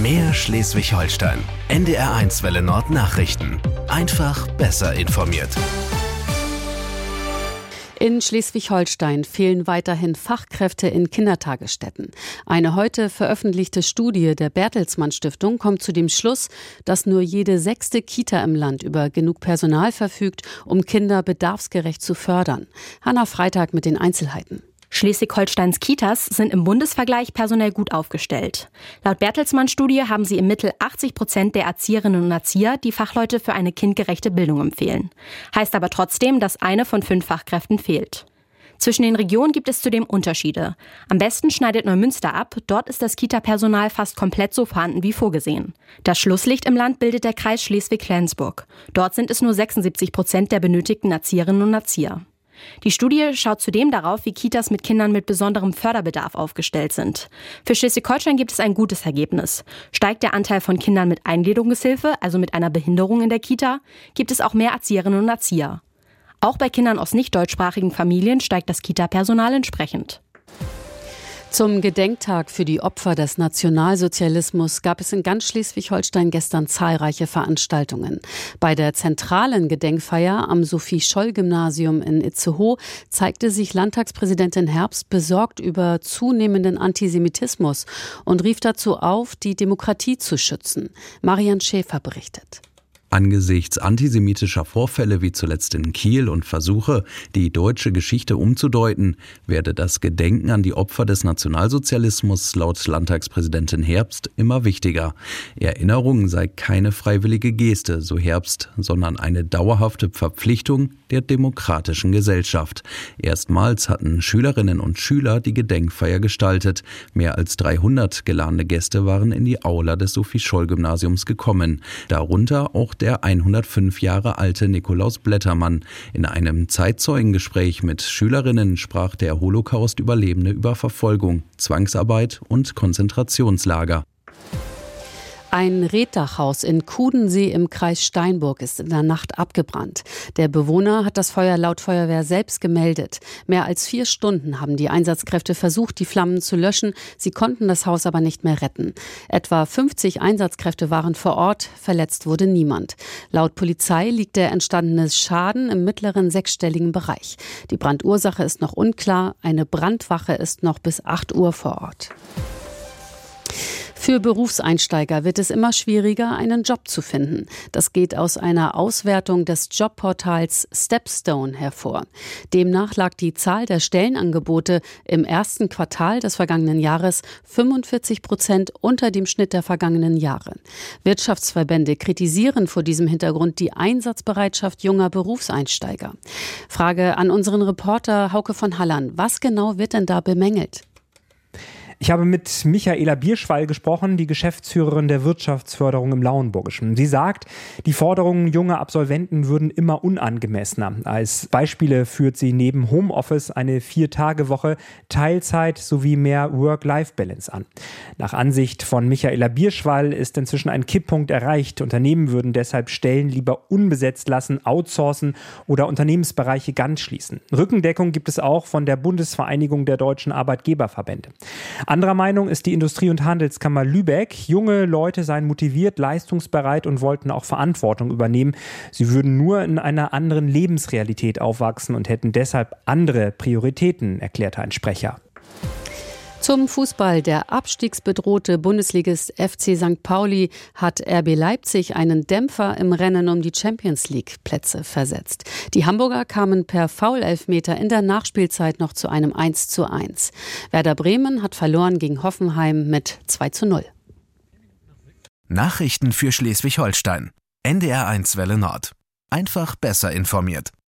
Mehr Schleswig-Holstein. NDR1 Welle Nord Nachrichten. Einfach besser informiert. In Schleswig-Holstein fehlen weiterhin Fachkräfte in Kindertagesstätten. Eine heute veröffentlichte Studie der Bertelsmann Stiftung kommt zu dem Schluss, dass nur jede 6. Kita im Land über genug Personal verfügt, um Kinder bedarfsgerecht zu fördern. Hanna Freitag mit den Einzelheiten. Schleswig-Holsteins Kitas sind im Bundesvergleich personell gut aufgestellt. Laut Bertelsmann-Studie haben sie im Mittel 80% der Erzieherinnen und Erzieher, die Fachleute für eine kindgerechte Bildung empfehlen. Heißt aber trotzdem, dass eine von 5 Fachkräften fehlt. Zwischen den Regionen gibt es zudem Unterschiede. Am besten schneidet Neumünster ab. Dort ist das Kita-Personal fast komplett so vorhanden wie vorgesehen. Das Schlusslicht im Land bildet der Kreis Schleswig-Flensburg. Dort sind es nur 76% der benötigten Erzieherinnen und Erzieher. Die Studie schaut zudem darauf, wie Kitas mit Kindern mit besonderem Förderbedarf aufgestellt sind. Für Schleswig-Holstein gibt es ein gutes Ergebnis. Steigt der Anteil von Kindern mit Eingliederungshilfe, also mit einer Behinderung in der Kita, gibt es auch mehr Erzieherinnen und Erzieher. Auch bei Kindern aus nicht deutschsprachigen Familien steigt das Kita-Personal entsprechend. Zum Gedenktag für die Opfer des Nationalsozialismus gab es in ganz Schleswig-Holstein gestern zahlreiche Veranstaltungen. Bei der zentralen Gedenkfeier am Sophie-Scholl-Gymnasium in Itzehoe zeigte sich Landtagspräsidentin Herbst besorgt über zunehmenden Antisemitismus und rief dazu auf, die Demokratie zu schützen. Marian Schäfer berichtet. Angesichts antisemitischer Vorfälle wie zuletzt in Kiel und Versuche, die deutsche Geschichte umzudeuten, werde das Gedenken an die Opfer des Nationalsozialismus laut Landtagspräsidentin Herbst immer wichtiger. Erinnerung sei keine freiwillige Geste, so Herbst, sondern eine dauerhafte Verpflichtung der demokratischen Gesellschaft. Erstmals hatten Schülerinnen und Schüler die Gedenkfeier gestaltet. Mehr als 300 geladene Gäste waren in die Aula des Sophie-Scholl-Gymnasiums gekommen. Darunter auch der 105 Jahre alte Nikolaus Blättermann. In einem Zeitzeugengespräch mit Schülerinnen sprach der Holocaust-Überlebende über Verfolgung, Zwangsarbeit und Konzentrationslager. Ein Reetdachhaus in Kudensee im Kreis Steinburg ist in der Nacht abgebrannt. Der Bewohner hat das Feuer laut Feuerwehr selbst gemeldet. Mehr als 4 Stunden haben die Einsatzkräfte versucht, die Flammen zu löschen. Sie konnten das Haus aber nicht mehr retten. Etwa 50 Einsatzkräfte waren vor Ort, verletzt wurde niemand. Laut Polizei liegt der entstandene Schaden im mittleren 6-stelligen Bereich. Die Brandursache ist noch unklar. Eine Brandwache ist noch bis 8 Uhr vor Ort. Für Berufseinsteiger wird es immer schwieriger, einen Job zu finden. Das geht aus einer Auswertung des Jobportals Stepstone hervor. Demnach lag die Zahl der Stellenangebote im ersten Quartal des vergangenen Jahres 45% unter dem Schnitt der vergangenen Jahre. Wirtschaftsverbände kritisieren vor diesem Hintergrund die Einsatzbereitschaft junger Berufseinsteiger. Frage an unseren Reporter Hauke von Hallern. Was genau wird denn da bemängelt? Ich habe mit Michaela Bierschwall gesprochen, die Geschäftsführerin der Wirtschaftsförderung im Lauenburgischen. Sie sagt, die Forderungen junger Absolventen würden immer unangemessener. Als Beispiele führt sie neben Homeoffice eine 4-Tage-Woche, Teilzeit sowie mehr Work-Life-Balance an. Nach Ansicht von Michaela Bierschwall ist inzwischen ein Kipppunkt erreicht. Unternehmen würden deshalb Stellen lieber unbesetzt lassen, outsourcen oder Unternehmensbereiche ganz schließen. Rückendeckung gibt es auch von der Bundesvereinigung der deutschen Arbeitgeberverbände. Anderer Meinung ist die Industrie- und Handelskammer Lübeck. Junge Leute seien motiviert, leistungsbereit und wollten auch Verantwortung übernehmen. Sie würden nur in einer anderen Lebensrealität aufwachsen und hätten deshalb andere Prioritäten, erklärte ein Sprecher. Zum Fußball. Der abstiegsbedrohte Bundesligist FC St. Pauli hat RB Leipzig einen Dämpfer im Rennen um die Champions-League-Plätze versetzt. Die Hamburger kamen per Foul-Elfmeter in der Nachspielzeit noch zu einem 1:1. Werder Bremen hat verloren gegen Hoffenheim mit 2:0. Nachrichten für Schleswig-Holstein. NDR1 Welle Nord. Einfach besser informiert.